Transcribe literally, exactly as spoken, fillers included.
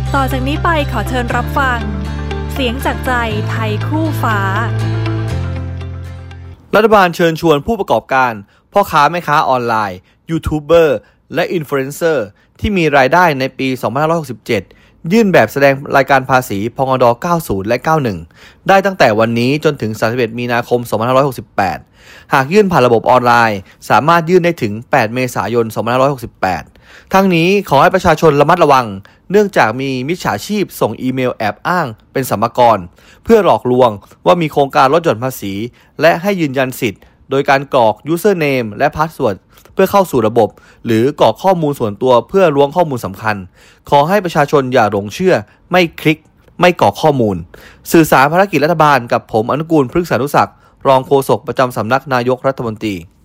ต่อจากนี้ไปขอเชิญรับฟังเสียงจากใจไทยคู่ฟ้ารัฐบาลเชิญชวนผู้ประกอบการพ่อค้าแม่ค้าออนไลน์ยูทูบเบอร์และอินฟลูเอนเซอร์ที่มีรายได้ในปีสองพันห้าร้อยหกสิบเจ็ดยื่นแบบแสดงรายการภาษีพงดเก้าสิบและเก้าสิบเอ็ดได้ตั้งแต่วันนี้จนถึงสามสิบเอ็ดมีนาคมสองพันห้าร้อยหกสิบแปดหากยื่นผ่านระบบออนไลน์สามารถยื่นได้ถึงแปดเมษายนสองพันห้าร้อยหกสิบแปดทั้งนี้ขอให้ประชาชนระมัดระวังเนื่องจากมีมิจฉาชีพส่งอีเมลแอบอ้างเป็นสรรพากรเพื่อหลอกลวงว่ามีโครงการลดหย่อนภาษีและให้ยืนยันสิทธิ์โดยการกรอก username และ password เพื่อเข้าสู่ระบบหรือกรอกข้อมูลส่วนตัวเพื่อล้วงข้อมูลสำคัญขอให้ประชาชนอย่าหลงเชื่อไม่คลิกไม่กรอกข้อมูลสื่อสารภารกิจรัฐบาลกับผมอนุกูลพฤกษานุศักดิ์รองโฆษกประจำสำนักนายกรัฐมนตรี